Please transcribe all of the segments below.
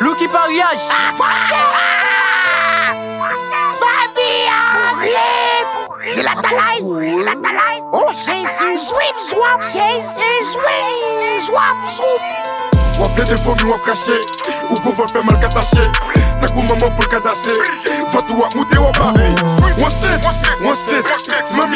Lucky Pariage. De la talaï. Oh Jésus, swip, swap, Jésus, swing, swap, swap. Ou plein de fourmis ou caché, ou qu'on va faire mal qu'attaché. T'as qu'au maman pour le cadasser. Va tout à mouter ou barré. On sait, c'est mamie.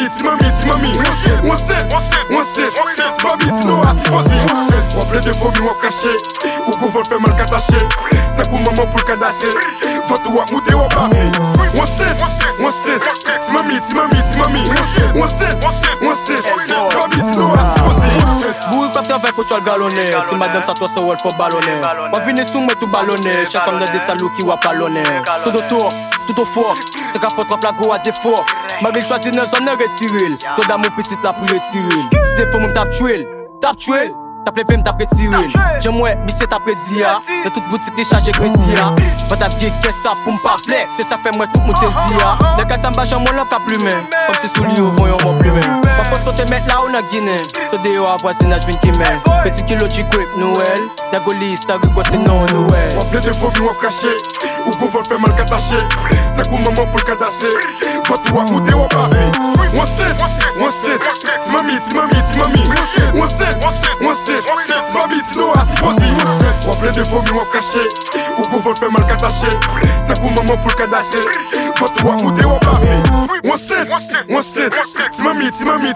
On sait, c'est mamie, c'est nous, c'est facile. Ou plein de fourmis ou caché, ou qu'on va faire mal qu'attaché. T'as qu'au maman pour le cadasser. Va tout à mouter ou barré. On sait, c'est mamie. On sait, c'est mamie, c'est nous, c'est facile. Bourri pas faire avec le galonné. Si madame ça toi ça ou elle faut ballonner. Pas venir sous moi tout ballonner. Chasse en des salauds qui wa ballonner. Tout autour, tout au fort. C'est qu'à porte la go à défaut. Malgré choisir dans son heure et Cyril. Tout d'amour petit la pour Cyril. Si t'es faux mon tap tuer. T'as plein t'as prêt Cyril. J'aimerais bisser t'as prêt Zia. De toute boutique déchargée crédit. Pas t'as bien qu'est-ce ça pour m'pas flex. C'est ça fait moi tout mon Zia. Les gars ça m'bâche en mon lampe à plumer. Comme si sous lui au vent yon mon plumer. Pas pour sauter mettre là où n'a Guinée. Ce déo à voisinage vin qui mène. Petit kilo chiquip Noël. Dagolis t'as gris quoi c'est non Noël. On plein de fourmis ou caché. Ou qu'on va faire mal qu'attaché. T'as qu'au maman pour le cadasser. Va tout à mouter ou barré. On sait, c'est mamie. On sait, c'est mamie, c'est nous, c'est facile. On plein de fourmis ou caché. Ou qu'on va faire mal qu'attaché. T'as qu'au maman pour le cadasser. Va tout à mouter ou barré. On sait, c'est mamie.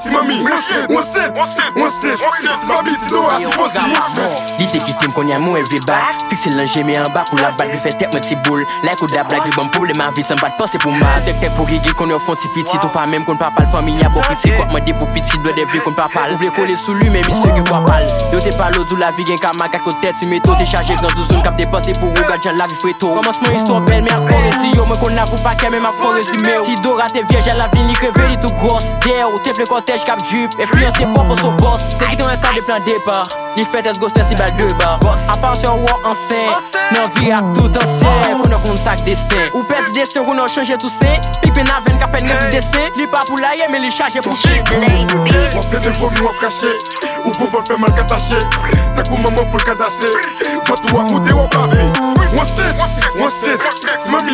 On sait, c'est mamie, c'est nous, c'est facile. L'idée qui t'aime qu'on y a mon élevé bas. Fixer l'ingé mais en bas pour la balle. Lui fait tête, mon petit boule. Like ou da blague, lui bon pour les ma vie. Sans pas de penser pour ma tête pour guiguer qu'on est au fond de petit. Ou pas même qu'on ne parle pas le famille. Y'a bon petit. Quoi, moi dit pour petit, doit des vieux qu'on ne parle pas. Vous voulez coller sous lui, mais monsieur que quoi parle. Yo t'es pas l'autre, la vie, gagne qu'à ma côté. Tu métaux, t'es chargé dans une zone cap dépensé pour regarder la vie fouetto. Commencement histoire belle, mais à fort résumé. Yo, moi qu'on a pour pas qu'elle, même à fort résumé. Si Dora t'es vierge, à la vie, ni crevé, ni tout grosse. D'air, ou t'es plein cortège cap jupe. Influencé fort pour son boss. C'est qui t'en a ça des plans départ. Il fait est-ce gosses, c'est balle 2 bars. À part sur war enceinte, non vie à tout ancien. Qu'on a qu'on sac destin. Ou pète destin, qu'on a changé tout ça. Pipe na veine, qu'a fait 9 dessin. Li pas pour l'aïe, mais li chargé pour chier. On plein de fourmis ou caché. Ou qu'on va faire mal qu'attaché. T'as qu'au maman pour le cadasser. Va tout à mouter ou barré. On sait, c'est mamie.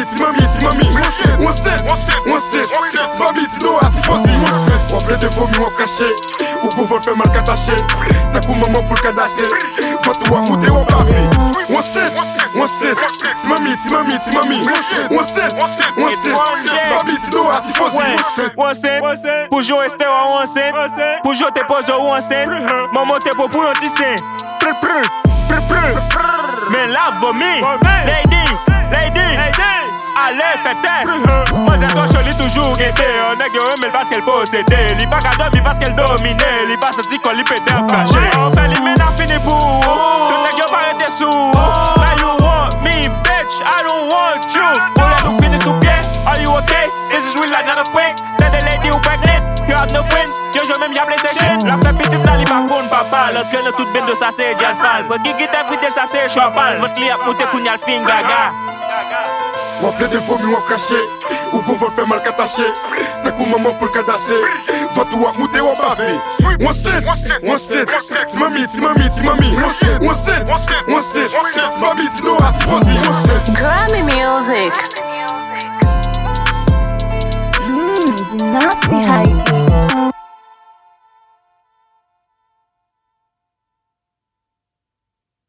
On sait, c'est mamie, c'est nous, c'est facile. On plein de fourmis ou caché. Ou qu'on va faire mal qu'attaché. T'as qu'au maman pour le cadasser. Va tout à mouter ou barré. On sait, c'est mamie. On sait, c'est mamie, c'est nous, c'est facile. On sait, pour jouer rester en enceinte. Pour jouer t'es posé en enceinte. Maman t'es pas pour un petit sein. Mais là, vomi. Lady. Allez, fais test. Moi, c'est toi, je l'ai toujours été. On a guéri, mais parce qu'elle possédait. Li pas qu'à dormir parce qu'elle dominait. Li pas sorti qu'on li pédé caché. On fait les mènes à finir pour. Tout le gars pas été sous. Now you want me, bitch. I don't want you. On l'a nous finir sous pied. Are you okay? This is real, not a prank. Tell the lady who pregnant. You have no friends. Yo, je même y'a plein de shit. La fait petit, là, li pas contre papa. L'autre traîne toute bête de ça, c'est jazz mal. But gigit everyday, ça, c'est chopal. Votre client monte qu'on y a le fin gaga. On plein de fourmis ou caché. Ou qu'on va faire mal qu'attaché. T'as qu'au maman pour le cadasser. Va tout à mouter ou barré. On sait, c'est mamie. On sait, c'est mamie, c'est nous, c'est facile. Grammy Music. Nasty hype.